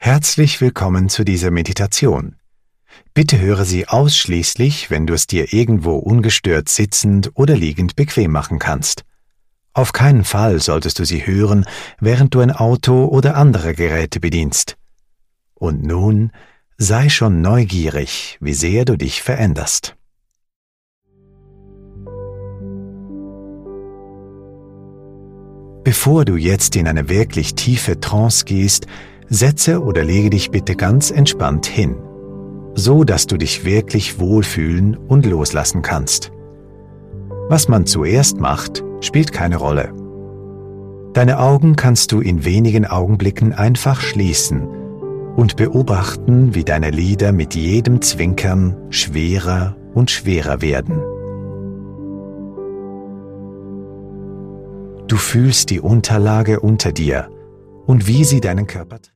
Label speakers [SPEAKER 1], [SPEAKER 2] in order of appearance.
[SPEAKER 1] Herzlich willkommen zu dieser Meditation. Bitte höre sie ausschließlich, wenn du es dir irgendwo ungestört sitzend oder liegend bequem machen kannst. Auf keinen Fall solltest du sie hören, während du ein Auto oder andere Geräte bedienst. Und nun sei schon neugierig, wie sehr du dich veränderst. Bevor du jetzt in eine wirklich tiefe Trance gehst, setze oder lege dich bitte ganz entspannt hin, so dass du dich wirklich wohlfühlen und loslassen kannst. Was man zuerst macht, spielt keine Rolle. Deine Augen kannst du in wenigen Augenblicken einfach schließen und beobachten, wie deine Lider mit jedem Zwinkern schwerer und schwerer werden. Du fühlst die Unterlage unter dir und wie sie deinen Körper